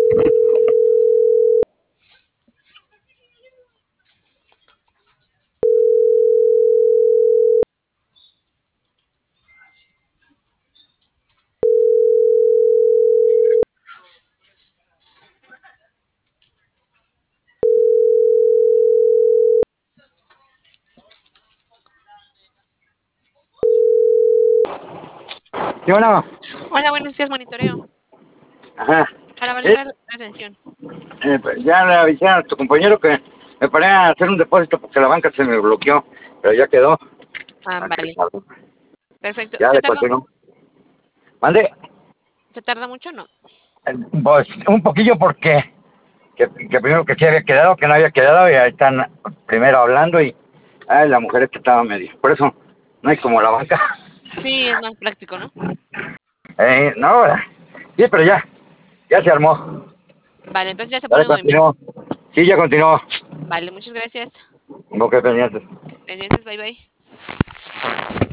¿Sí o no? Hola, buenos días, monitoreo. Ajá. Para validar la atención. Pues ya le avisé a tu compañero que me paré a hacer un depósito porque la banca se me bloqueó, pero ya quedó. Ah, Aquí vale. está. Perfecto. Ya ¿Se le tardó? continuó. Mande, ¿Se tarda mucho o no? pues un poquillo porque que primero que sí había quedado, que no había quedado, y ahí están primero hablando y ay, la mujer esta estaba medio. Por eso no hay como la banca. Sí, es más práctico, ¿no? No, sí, pero ya se armó. Vale, entonces ya se Ya pone le en movimiento. continuó. Sí, ya continuó. Vale, muchas gracias. No, que pendientes. Pendientes, bye bye.